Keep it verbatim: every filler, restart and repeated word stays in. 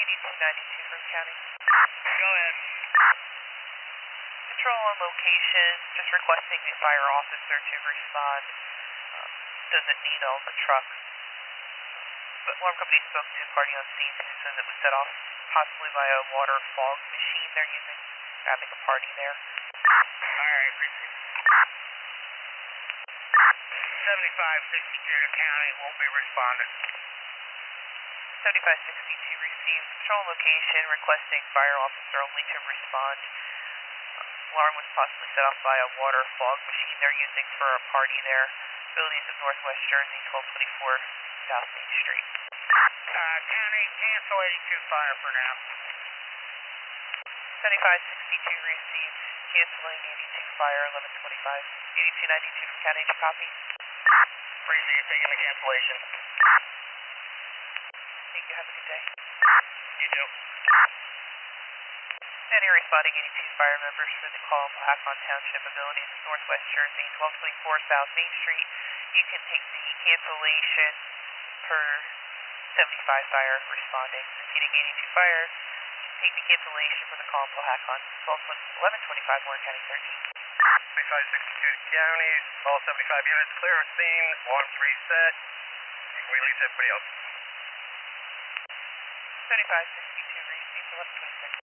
eighty-two ninety-two from County. Go ahead. Patrol on location, just requesting a fire officer to respond. Um, doesn't need all the trucks. But alarm company spoke to a party on scene who says it was set off possibly by a water fog machine they're using, having a party there. Alright, received. seventy-five sixty-two to County will be responded. seventy-five sixty-two received. Patrol location, requesting fire officer only to respond. Alarm was possibly set off by a water fog machine they're using for a party there. Buildings of Northwest Jersey, twelve twenty-four South Main Street. Uh, County, cancel eighty-two fire for now. seventy-five sixty-two received. Canceling eighty-two fire, eleven twenty-five. eighty-two ninety-two from County, did you copy? Breezy, you're taking the cancellation. Thank you, have a good day. You too. County responding eighty-two fire members for the call of Hakon Township abilities of Northwest Jersey, twelve twenty-four South Main Street. You can take the cancellation per seventy-five fire responding. Since you didn't get eighty-two fire, take the cancellation for the call of Hakon, eleven twenty-five Warren County thirteen. seventy-five sixty-two to County, all seventy-five units clear of scene, alarms reset. You can release everybody else. seventy-five sixty-two received, eleven twenty-six.